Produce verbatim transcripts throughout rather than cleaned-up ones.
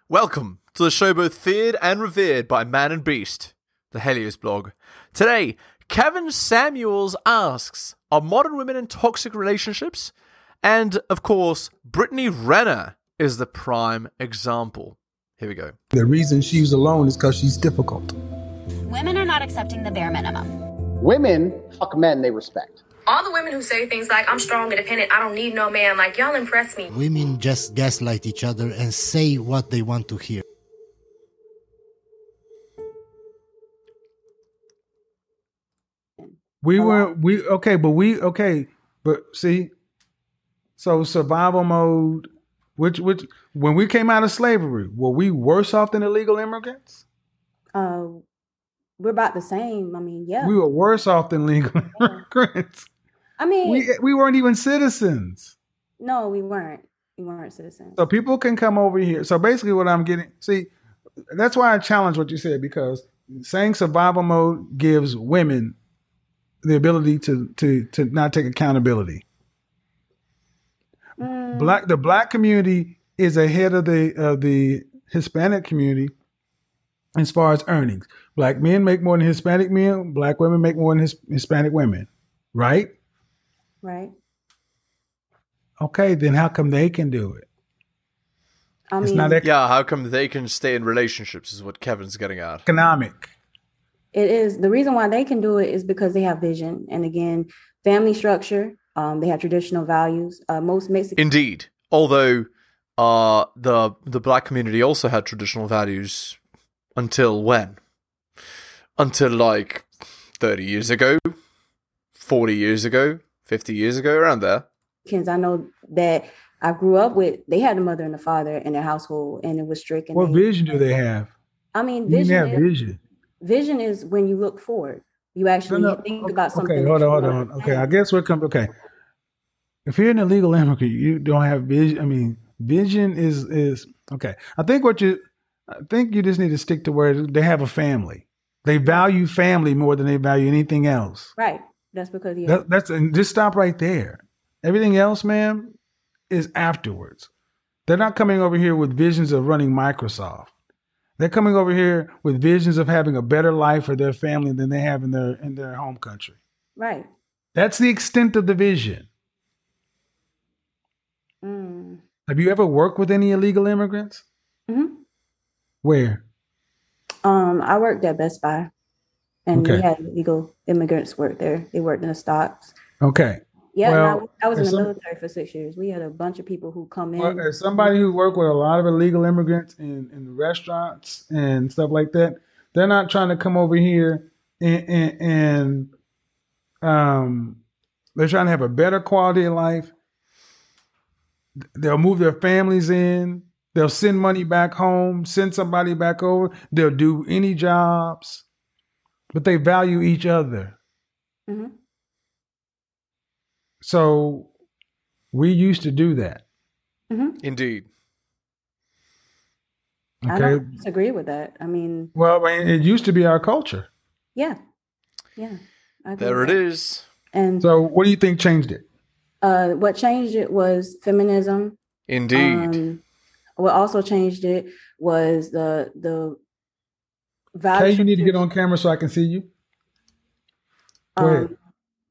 Welcome to the show both feared and revered by man and beast, the Helios blog. Today, Kevin Samuels asks, are modern women in toxic relationships? And, of course, Brittany Renner is the prime example. Here we go. The reason she's alone is because she's difficult. Women are not accepting the bare minimum. Women fuck men they respect. All the women who say things like, I'm strong, independent, I don't need no man, like, y'all impress me. Women just gaslight each other and say what they want to hear. We were, we, okay, but we, okay, but see, so survival mode, which, which, when we came out of slavery, were we worse off than illegal immigrants? Uh, we're about the same. I mean, yeah. We were worse off than legal immigrants. I mean, we we weren't even citizens. No, we weren't. We weren't citizens. So people can come over here. So basically, what I'm getting, see, that's why I challenge what you said, because saying survival mode gives women the ability to to to not take accountability. Mm. Black the black community is ahead of the of the Hispanic community as far as earnings. Black men make more than Hispanic men. Black women make more than his, Hispanic women, right? Right. Okay, then how come they can do it? I it's mean, not ec- yeah, how come they can stay in relationships is what Kevin's getting at. Economic. It is. The reason why they can do it is because they have vision. And again, family structure, um, they have traditional values. Uh, most Mexican. Indeed. Although uh, the the black community also had traditional values until when? Until like thirty years ago, forty years ago. fifty years ago, around there. Kids, I know that I grew up with, they had a mother and a father in their household, and it was strict. And what they, vision do they have? I mean, you vision have is, vision. Vision is when you look forward. You actually no, no. think okay, about something. Okay, hold on, hold on. Okay, I guess what comes, okay. If you're an illegal immigrant, you don't have vision. I mean, vision is, is okay. I think what you, I think you just need to stick to where they have a family. They value family more than they value anything else. Right. That's because yeah. That, that's and just stop right there. Everything else, ma'am, is afterwards. They're not coming over here with visions of running Microsoft. They're coming over here with visions of having a better life for their family than they have in their in their home country. Right. That's the extent of the vision. Mm. Have you ever worked with any illegal immigrants? Mm-hmm. Where? Um, I worked at Best Buy. And okay. we had illegal immigrants work there. They worked in the stocks. Okay. Yeah, well, I, I was in the some, military for six years. We had a bunch of people who come in. Well, as somebody who worked with a lot of illegal immigrants in, in the restaurants and stuff like that, they're not trying to come over here and, and, and um, they're trying to have a better quality of life. They'll move their families in. They'll send money back home, send somebody back over. They'll do any jobs. But they value each other. Mm-hmm. So we used to do that. Mm-hmm. Indeed. Okay. I don't disagree with that. I mean, well, I mean, it used to be our culture. Yeah, yeah. There it is. And so, what do you think changed it? Uh, what changed it was feminism. Indeed. Um, what also changed it was the the. Kay, you need to get on camera so I can see you. Go um, ahead.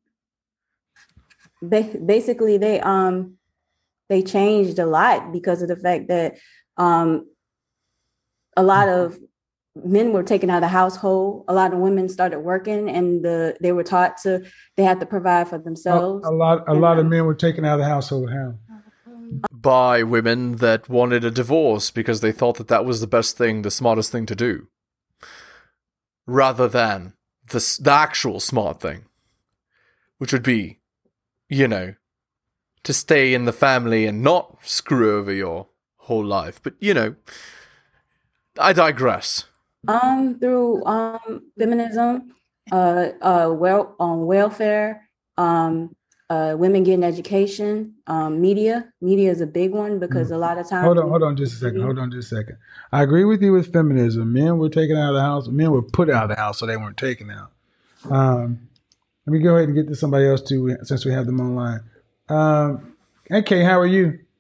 Ba- basically, they um they changed a lot because of the fact that um a lot of men were taken out of the household. A lot of women started working, and the they were taught to they had to provide for themselves. A, a lot, a and, lot um, of men were taken out of the household. How? By women that wanted a divorce because they thought that that was the best thing, the smartest thing to do. Rather than the, the actual smart thing, which would be, you know, to stay in the family and not screw over your whole life. But, you know, I digress. Um, through um feminism, uh, uh, well, on welfare, um, uh, women getting education, um, media. Media is a big one because a lot of times. Hold on, hold on, just a second. Hold on, just a second. I agree with you with feminism. Men were taken out of the house. Men were put out of the house, so they weren't taken out. Um, let me go ahead and get to somebody else too, since we have them online. Um, okay, how are you?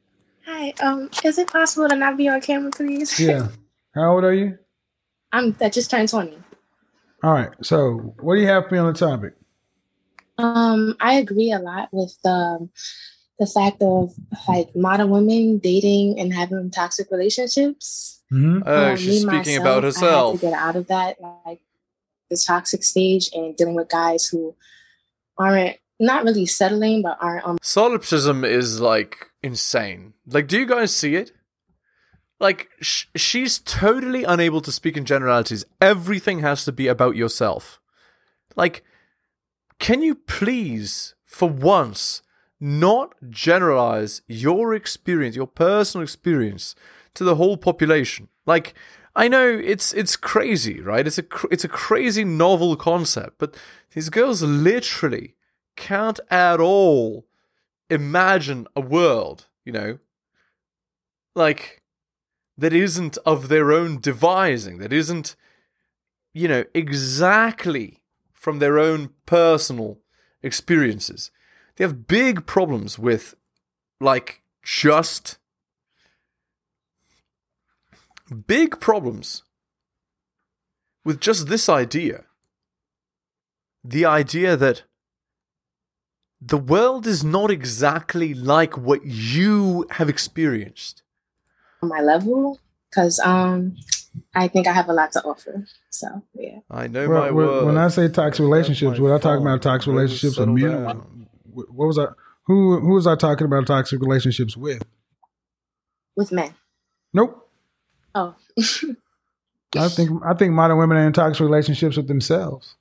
Hi. Um, is it possible to not be on camera, please? Yeah. How old are you? I'm that just turned twenty. All right. So, what do you have for me on the topic? Um, I agree a lot with the the fact of like modern women dating and having toxic relationships. Mm-hmm. Oh, Um, she's me, speaking myself, about I had herself. to get out of that, like the toxic stage, and dealing with guys who aren't not really settling, but aren't on. Solipsism is like insane. Like, do you guys see it? Like, sh- she's totally unable to speak in generalities. Everything has to be about yourself. Like, can you please, for once, not generalize your experience, your personal experience, to the whole population? Like, I know it's it's crazy, right? It's a cr- it's a crazy novel concept, but these girls literally can't at all imagine a world, you know, like that isn't of their own devising, that isn't, you know, exactly from their own personal experiences. They have big problems with, like, just big problems with just this idea. The idea that the world is not exactly like what you have experienced. my level, because um, I think I have a lot to offer. So yeah. I know Well, my when, worth. when I say toxic relationships, what I talk phone. about toxic Better relationships with settle men. down. What, what was I? Who who was I talking about toxic relationships with? With men. Nope. Oh. I think I think modern women are in toxic relationships with themselves.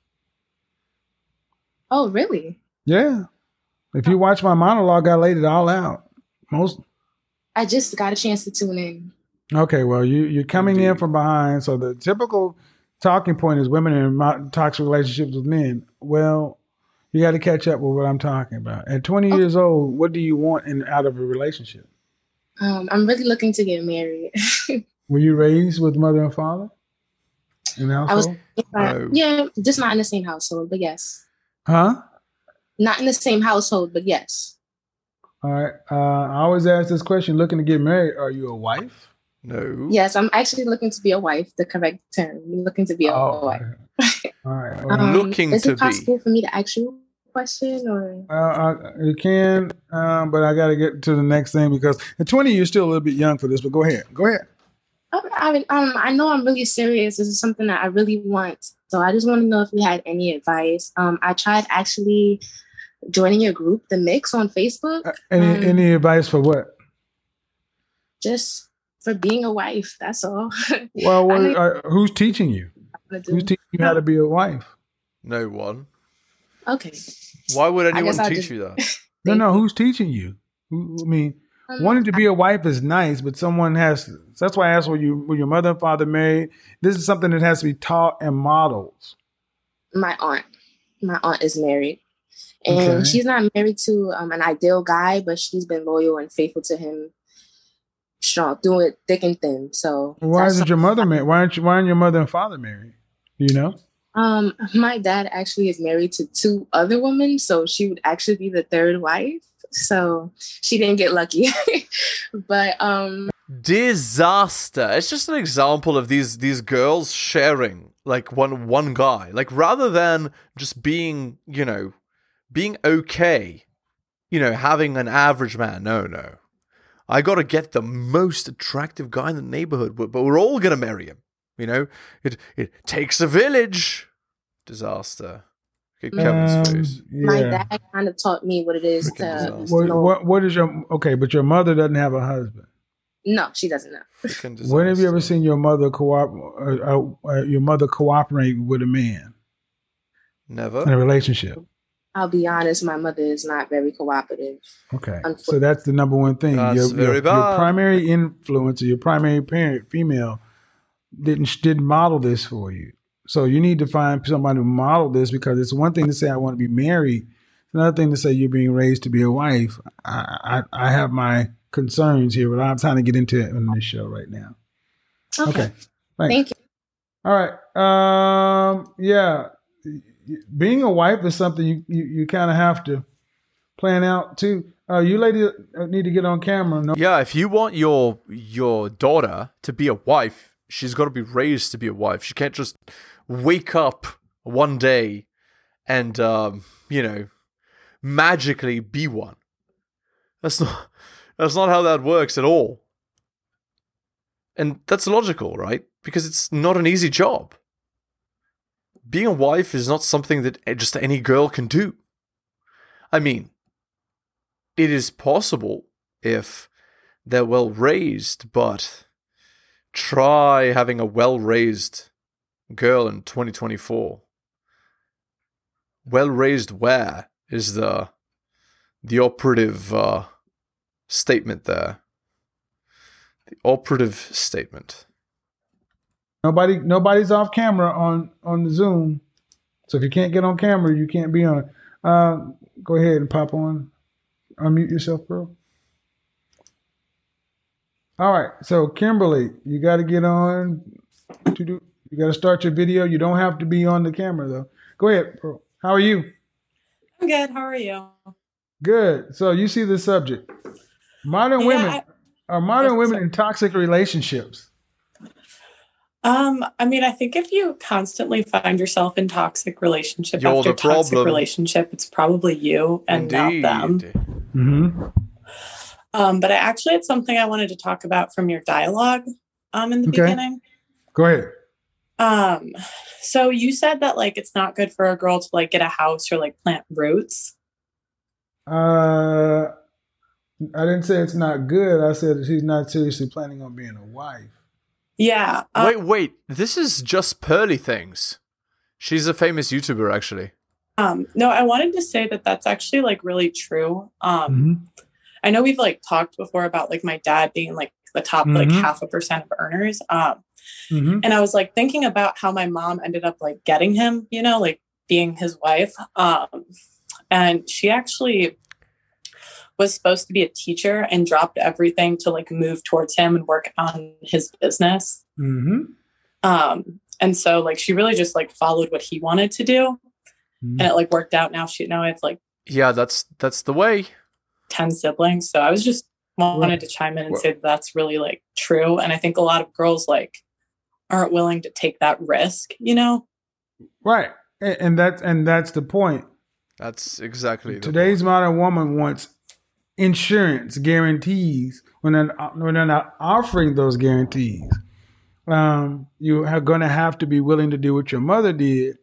Oh, really? Yeah. If you watch my monologue, I laid it all out. Most. I just got a chance to tune in. Okay, well, you you're coming Indeed. in from behind. So the typical talking point is women in mo- toxic relationships with men. Well, you got to catch up with what I'm talking about. At twenty Okay. years old, what do you want in out of a relationship? Um, I'm really looking to get married. Were you raised with mother and father in the I was, household? No. yeah, just not in the same household, but yes. Huh? Not in the same household, but yes. All right. Uh, I always ask this question: looking to get married, are you a wife? No. Yes, I'm actually looking to be a wife, the correct term. I'm looking to be a Oh, wife. all right. Well, Um, Looking is to it possible for me to ask you a question or? Uh, I, you can, um, but I got to get to the next thing because at twenty, you're still a little bit young for this. But go ahead. Go ahead. I, I mean, um, I know I'm really serious. This is something that I really want. So I just want to know if you had any advice. Um, I tried actually joining your group, The Mix, on Facebook. Uh, any um, any advice for what? Just for being a wife. That's all. Well, I what, know uh, who's teaching you? you Who's teaching you how to be a wife? No one. Okay. Why would I anyone guess I'll teach just- you that? No, no. Who's teaching you? Who, I mean, Um, wanting to be a wife is nice, but someone has. To, that's why I asked: Were you were your mother and father married? This is something that has to be taught and modeled. My aunt. My aunt is married. And Okay. she's not married to um, an ideal guy, but she's been loyal and faithful to him, strong, doing it thick and thin. So Why that's isn't your mother married? Why aren't you, Why aren't your mother and father married? Do you know? Um, my dad actually is married to two other women, so she would actually be the third wife. So she didn't get lucky. But um Disaster. It's just an example of these these girls sharing like one one guy. Like rather than just being, you know, being okay, you know, having an average man. No, no. I got to get the most attractive guy in the neighborhood, but, but we're all going to marry him. You know, it it takes a village. Disaster. Look at Kevin's Um, face. my yeah. dad kind of taught me what it is Freaking to disaster. What, know. what what is your okay? But your mother doesn't have a husband. No, she doesn't know. Freaking disaster. When have you ever seen your mother cooperate? Uh, uh, uh, your mother cooperate with a man in a Never. relationship? I'll be honest, my mother is not very cooperative. Okay, so Unfortunately. that's the number one thing. That's your, very your, your bad. primary influence, or your primary parent, female, didn't didn't model this for you. So you need to find somebody who model this, because it's one thing to say I want to be married. It's another thing to say you're being raised to be a wife. I I, I have my concerns here, but I'm trying to get into it on this show right now. Okay. Okay, thanks. Thank you. All right. Um, yeah. Being a wife is something you, you, you kind of have to plan out too. Uh, you ladies need to get on camera. No. Yeah, if you want your your daughter to be a wife, she's got to be raised to be a wife. She can't just wake up one day and, um, you know, magically be one. That's not that's not how that works at all. And that's logical, right? Because it's not an easy job. Being a wife is not something that just any girl can do. I mean, it is possible if they're well raised, but try having a well raised girl in twenty twenty-four. Well raised where is the the operative uh, statement there? The operative statement. Nobody, nobody's off camera on on the Zoom. So if you can't get on camera, you can't be on it. Uh, go ahead and pop on. Unmute yourself, bro. All right. So Kimberly, you got to get on to do. You got to start your video. You don't have to be on the camera though. Go ahead, bro. How are you? I'm good. How are you? Good. So you see the subject. Modern Yeah, women I- are modern Oh, women sorry. in toxic relationships. Um, I mean, I think if you constantly find yourself in toxic relationship You're after the toxic problem. relationship, it's probably you and Indeed. not them. Mm-hmm. Um, but I actually had something I wanted to talk about from your dialogue um in the Okay. beginning. Go ahead. Um, so you said that like it's not good for a girl to like get a house or like plant roots. Uh, I didn't say it's not good. I said she's not seriously planning on being a wife. Yeah. Um, Wait, wait. This is just Pearly Things. She's a famous YouTuber, actually. Um, no, I wanted to say that that's actually like really true. Um, Mm-hmm. I know we've like talked before about like my dad being like the top like Mhm. half a percent of earners. Um, Mm-hmm. and I was like thinking about how my mom ended up like getting him, you know, like being his wife. Um, and she actually was supposed to be a teacher and dropped everything to like move towards him and work on his business. Mm-hmm. Um, and so like she really just like followed what he wanted to do, and it like worked out. Now she now I have like Yeah, that's that's the way. ten siblings. So I was just wanted to chime in and say that that's really like true. And I think a lot of girls like aren't willing to take that risk, you know? Right. And, and that's and that's the point. That's exactly the Today's modern woman wants insurance guarantees when they're, when they're not offering those guarantees. Um, you are going to have to be willing to do what your mother did.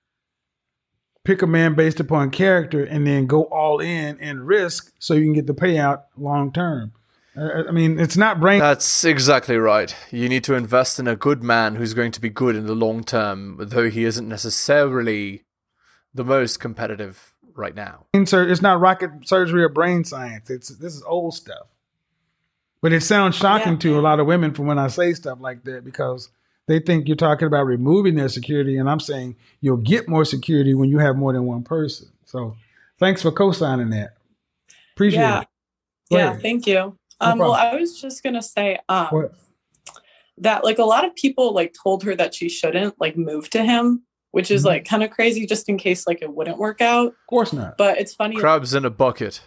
Pick a man based upon character and then go all in and risk so you can get the payout long term. Uh, I mean, it's not brain. That's exactly right. You need to invest in a good man who's going to be good in the long term, though he isn't necessarily the most competitive right now. Sur- It's not rocket surgery or brain science. It's this is old stuff. But it sounds shocking Yeah. to a lot of women from when I say stuff like that because they think you're talking about removing their security, and I'm saying you'll get more security when you have more than one person. So, thanks for co-signing that. Appreciate Yeah. it. Go Yeah. ahead. Thank you. No Um, well, problem. I was just going to say, um, What? that like a lot of people like told her that she shouldn't like move to him, which is Mhm. like kind of crazy just in case like it wouldn't work out. Of course not. But it's funny. Crabs in a bucket.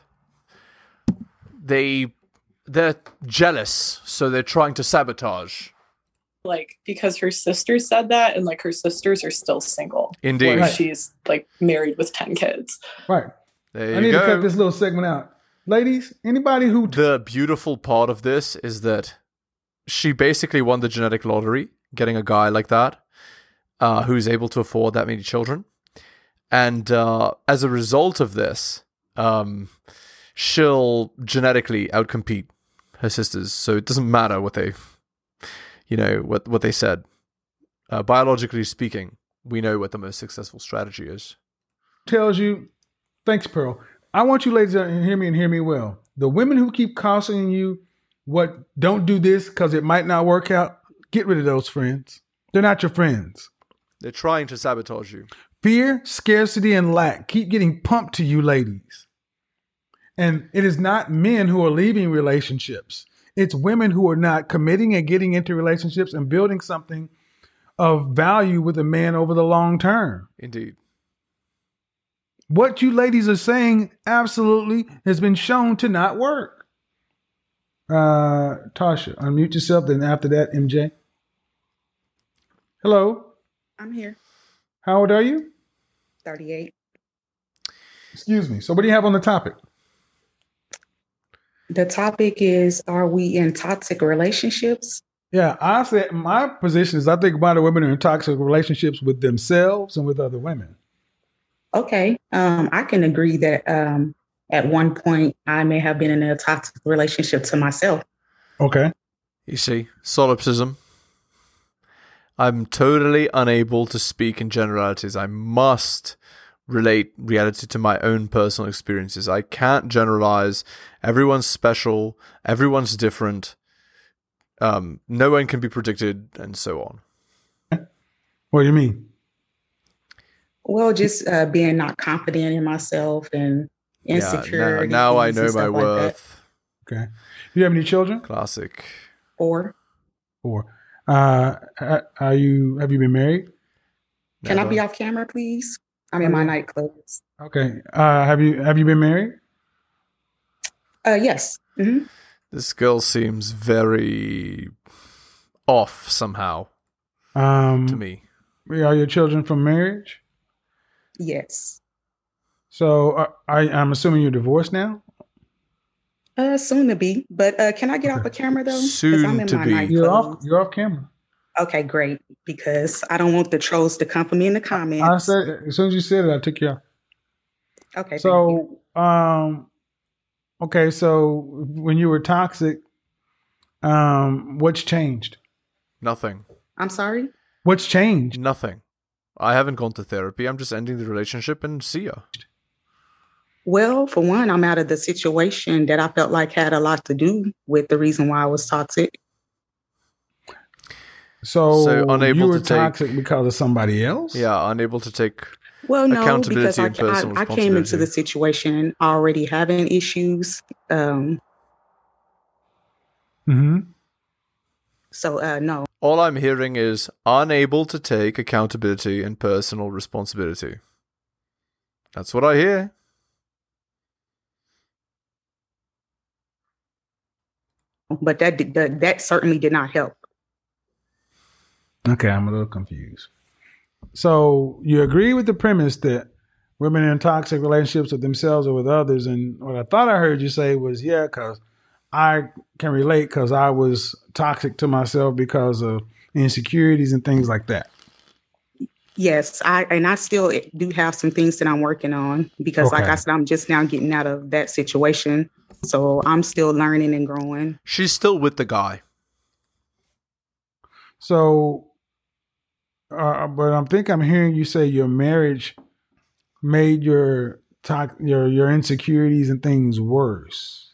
They they're jealous, so they're trying to sabotage. Like because her sister said that, and like her sisters are still single. Indeed. where Right. she's like married with ten kids. Right. There I you need go. to cut this little segment out. Ladies, anybody who The beautiful part of this is that she basically won the genetic lottery, getting a guy like that, uh, who's able to afford that many children. And uh, as a result of this, um, she'll genetically outcompete her sisters. So it doesn't matter what they, you know, what, what they said. Uh, biologically speaking, we know what the most successful strategy is. tells you, thanks, Pearl. I want you ladies to hear me and hear me well. The women who keep cautioning you, what don't do this because it might not work out, get rid of those friends. They're not your friends. They're trying to sabotage you. Fear, scarcity, and lack keep getting pumped to you ladies. And it is not men who are leaving relationships. It's women who are not committing and getting into relationships and building something of value with a man over the long term. Indeed. what you ladies are saying absolutely has been shown to not work. Uh, Tasha, unmute yourself. Then after that, M J. Hello. I'm here. How old are you? thirty-eight. Excuse me. So what do you have on the topic? The topic is, are we in toxic relationships? Yeah, I said my position is I think a lot of women are in toxic relationships with themselves and with other women. Okay. Um, I can agree that um, at one point I may have been in a toxic relationship to myself. Okay. You see, solipsism. I'm totally unable to speak in generalities. I must relate reality to my own personal experiences. I can't generalize. Everyone's special. Everyone's different. Um, no one can be predicted, and so on. What do you mean? Well, just uh, being not confident in myself and insecure. Yeah, now, now I know my worth. Like okay. Do you have any children? Classic. Four. Four. Uh, are you? Have you been married? Can Never. I be off camera, please? I'm in my nightclothes. Okay. Uh, have you? Have you been married? Uh, yes. Mm-hmm. This girl seems very off somehow Um, to me. Are your children from marriage? Yes. So uh, I, I'm assuming you're divorced now? Uh, soon to be. But uh, can I get Okay. off the camera, though? 'Cause Soon I'm in to my be. nightclothes. You're off. You're off camera. Okay, great. Because I don't want the trolls to come for me in the comments. I said as soon as you said it, I took you off. Okay. thank you. So, um, okay. So when you were toxic, um, what's changed? Nothing. I'm sorry. What's changed? Nothing. I haven't gone to therapy. I'm just ending the relationship and see ya. Well, for one, I'm out of the situation that I felt like had a lot to do with the reason why I was toxic. So, So unable you were to take- toxic because of somebody else? Yeah, unable to take Well, no, accountability because I, and personal I, I came into the responsibility. situation already having issues. Um, Mm-hmm. so, uh, no. All I'm hearing is unable to take accountability and personal responsibility. That's what I hear. But that, did- that that certainly did not help. Okay, I'm a little confused. So you agree with the premise that women are in toxic relationships with themselves or with others, and what I thought I heard you say was, yeah, because I can relate because I was toxic to myself because of insecurities and things like that. Yes, I and I still do have some things that I'm working on because, like Okay. I said, I'm just now getting out of that situation. So I'm still learning and growing. She's still with the guy. So, uh, but I think I'm hearing you say your marriage made your to- your your insecurities and things worse.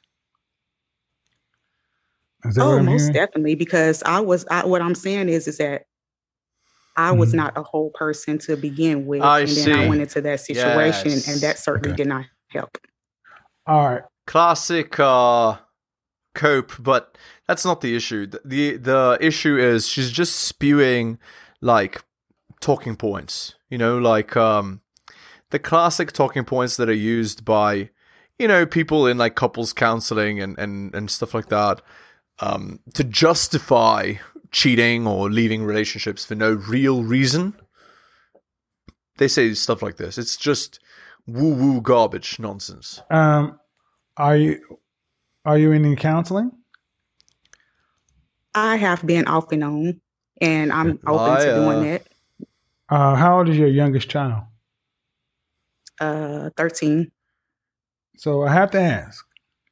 Is that Oh, what I'm most hearing? definitely, because I was. I, what I'm saying is, is that I was Mhm. not a whole person to begin with, I and then I see. went into that situation, Yes. and that certainly Okay. did not help. All right. Classic uh cope, but that's not the issue. The, the the issue is she's just spewing like talking points, you know, like um the classic talking points that are used by, you know, people in like couples counseling and and and stuff like that, um to justify cheating or leaving relationships for no real reason. They say stuff like this. It's just woo woo garbage nonsense. Um, are you are you in any counseling? I have been off and on, and I'm open to doing Liar. that. Uh, how old is your youngest child? Uh, thirteen. So I have to ask.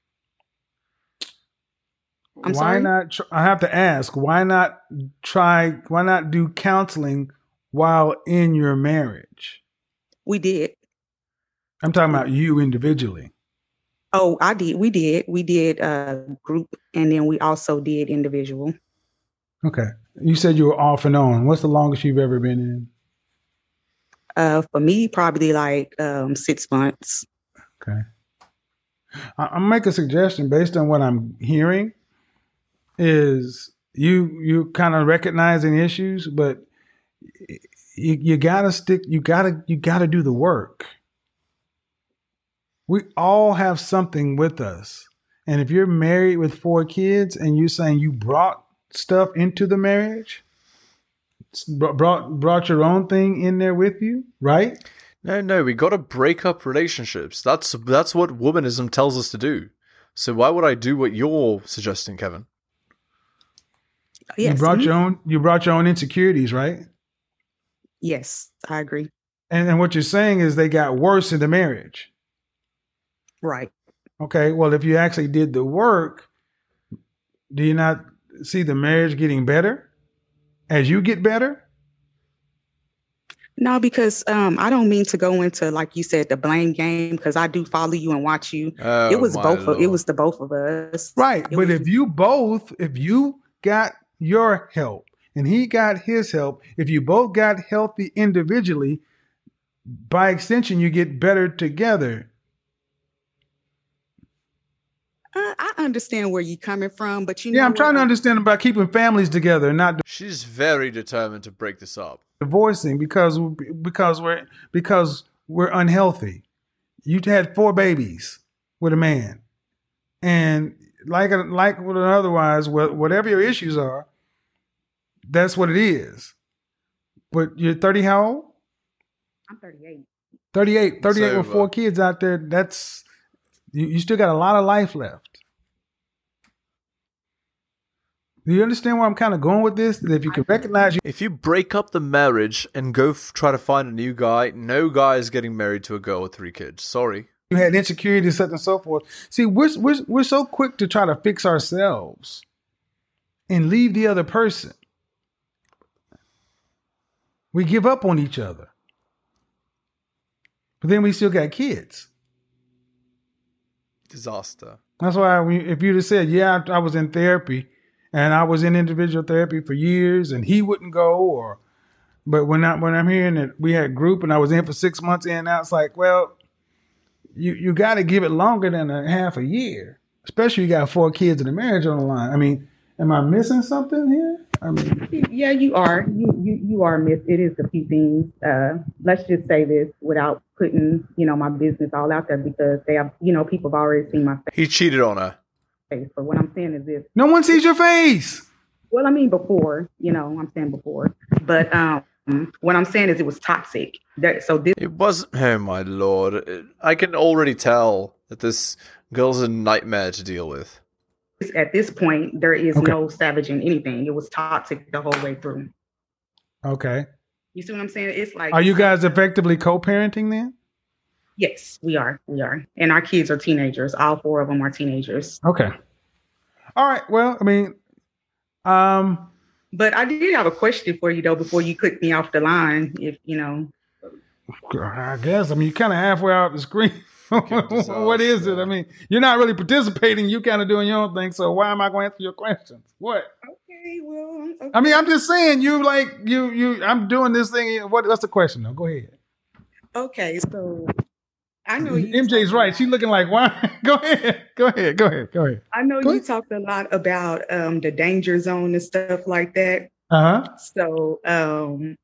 I'm why sorry? not? Tr- I have to ask. Why not try? Why not do counseling while in your marriage? We did. I'm talking about you individually. Oh, I did. We did. We did uh, group, and then we also did individual. Okay. You said you were off and on. What's the longest you've ever been in? Uh, for me, probably like um, six months. Okay. I- I'll make a suggestion based on what I'm hearing. Is you you kind of recognizing issues, but you, you gotta stick. You gotta you gotta do the work. We all have something with us. And if you're married with four kids and you're saying you brought stuff into the marriage, brought brought your own thing in there with you, right? No, no, we got to break up relationships. That's that's what womanism tells us to do. So why would I do what you're suggesting, Kevin? Yes. You brought mhm. your own you brought your own insecurities, right? Yes, I agree. And and what you're saying is they got worse in the marriage. Right. Okay, well, if you actually did the work, do you not see the marriage getting better as you get better? No, because um, I don't mean to go into, like you said, the blame game, because I do follow you and watch you. Oh, it was my both. Of, it Lord. was the both of us. Right. It But was- if you both, if you got your help and he got his help, if you both got healthy individually, by extension, you get better together. Uh, I understand where you're coming from, but you know Yeah, I'm what? trying to understand about keeping families together and not She's very determined to break this up. divorcing because because we're because we're unhealthy. You had four babies with a man, and like like with an otherwise, wha- whatever your issues are, that's what it is. But you're thirty, how old? I'm thirty-eight. thirty-eight. thirty-eight So, with four uh, kids out there. That's you, you still got a lot of life left. Do you understand where I'm kind of going with this? That if you can recognize you, If you break up the marriage and go f- try to find a new guy, no guy is getting married to a girl with three kids. Sorry. you had insecurity, such and so forth. See, we're we're we're so quick to try to fix ourselves and leave the other person. We give up on each other, but then we still got kids. Disaster. That's why we, if you'd have said, "Yeah, I, I was in therapy, and I was in individual therapy for years," and he wouldn't go, or, but when I when I'm hearing that we had group and I was in for six months in and out, it's like, well, you you got to give it longer than a half a year, especially you got four kids in a marriage on the line. I mean, am I missing something here? I mean, Yeah, you are. You you you are missed. It is a few things. Uh, let's just say this without putting, you know, my business all out there, because they have, you know, people have already seen my He cheated on her. face. But what I'm saying is this. no one sees your face. Well, I mean before, you know, I'm saying before. But um, what I'm saying is it was toxic. That, so this It wasn't. Oh my lord! It- I can already tell that this girl's a nightmare to deal with. at this point there is Okay. no savaging anything. It was toxic the whole way through. Okay. You see what I'm saying? It's like, Are you guys effectively co-parenting then? yes, we are. We are. And our kids are teenagers. All four of them are teenagers. Okay. All right. Well, I mean, um, But I did have a question for you though before you click me off the line. If you know, I guess. I mean, you're kind of halfway out the screen. What is it? I mean, you're not really participating. You kind of doing your own thing. So why am I going to answer your questions? What? okay, well, okay. I mean, I'm just saying. You like you you. I'm doing this thing. What? What's the question? Though? Go ahead. okay. So I know you M J's talk- right. She's looking like why? Go ahead. Go ahead. Go ahead. Go ahead. I know Go you ahead. talked a lot about um, the danger zone and stuff like that. Uh huh. So um,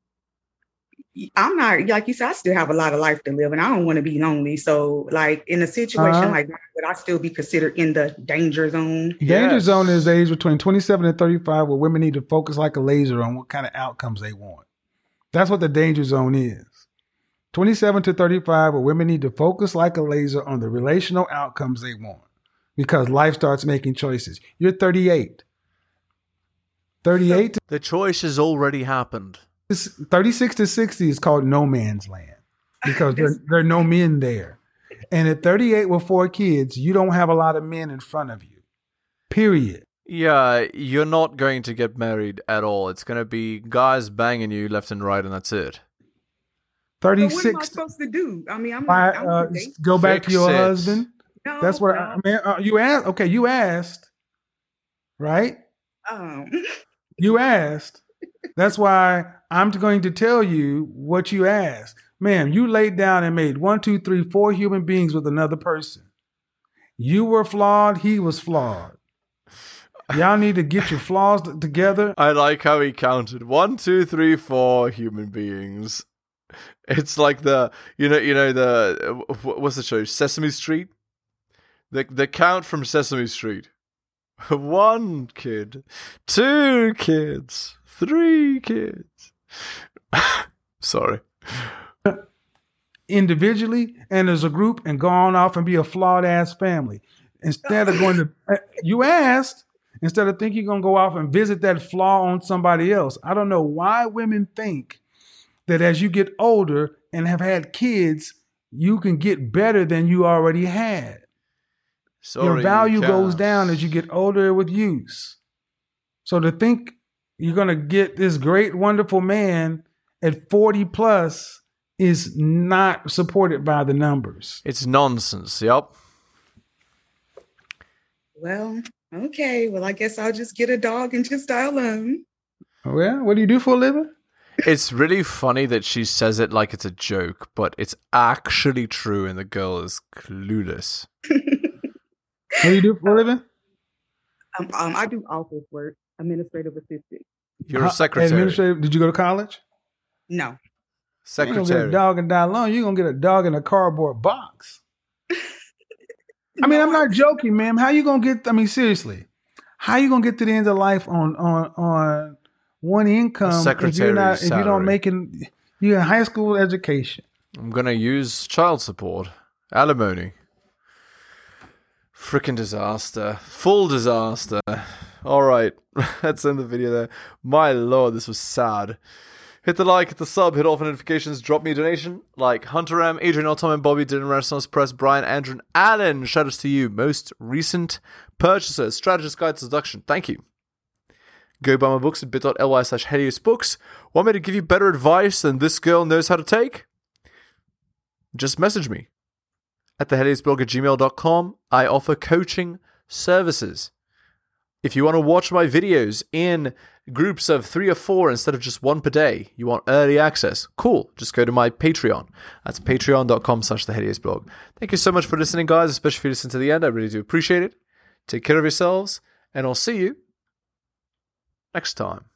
I'm not, like you said, I still have a lot of life to live and I don't want to be lonely. So like in a situation Uh-huh. like that, would I still be considered in the danger zone? Danger Yes. zone is the age between twenty-seven and thirty-five where women need to focus like a laser on what kind of outcomes they want. That's what the danger zone is. twenty-seven to thirty-five where women need to focus like a laser on the relational outcomes they want because life starts making choices. You're thirty-eight. thirty-eight The choice has already happened. to thirty-six to sixty is called no man's land because there, there are no men there. And at thirty-eight with four kids, you don't have a lot of men in front of you. Period. Yeah, you're not going to get married at all. It's going to be guys banging you left and right, and that's it. But what am I thirty-six. supposed to do? I mean, I'm Why, not, I'm uh, not dating. go back to Fix your it. husband. No, That's what well, I, I mean. Uh, you asked. Okay, you asked, right? um, You asked. That's why I'm going to tell you what you asked, ma'am. You laid down and made one, two, three, four human beings with another person. You were flawed. He was flawed. Y'all need to get your flaws t- together. I like how he counted. One, two, three, four human beings. It's like the you know you know the what's the show Sesame Street, the the count from Sesame Street. One kid, two kids, three kids. Sorry. Individually and as a group, and go on off and be a flawed ass family. Instead of going to, you asked, instead of thinking you're going to go off and visit that flaw on somebody else. I don't know why women think that as you get older and have had kids, you can get better than you already had. Sorry, Your value you goes can't. down as you get older with use. So to think you're going to get this great, wonderful man at forty plus is not supported by the numbers. It's nonsense. Yep. Well, okay. Well, I guess I'll just get a dog and just die alone. Well, what do you do for a living? It's really funny that she says it like it's a joke, but it's actually true, and the girl is clueless. What do you do for a living? Um, um, I do office work, administrative assistant. You're a secretary. Administrative. Did you go to college? No. You're gonna get a Secretary. dog and die alone. You're gonna get a dog in a cardboard box. I mean, I'm not joking, ma'am. How you gonna get? I mean, seriously, how you gonna get to the end of life on on on one income if you're secretary's not if you salary. don't make it? You in high school education. I'm gonna use child support, alimony. Freaking disaster. Full disaster. All right, let's end the video there. My lord, this was sad. Hit the like, hit the sub, hit all for notifications, drop me a donation. Like Hunter M, Adrian L. Tom and Bobby, Dylan Renaissance Press, Brian, Andrew, and Alan. Shout outs to you, most recent purchasers. Strategist Guide to Seduction. Thank you. Go buy my books at bit.ly slash Helios Books. Want me to give you better advice than this girl knows how to take? Just message me at the helios blog at gmail dot com. I offer coaching services. If you want to watch my videos in groups of three or four instead of just one per day, you want early access, cool. Just go to my Patreon. That's patreon dot com slash the Helios blog. Thank you so much for listening, guys, especially if you listen to the end. I really do appreciate it. Take care of yourselves, and I'll see you next time.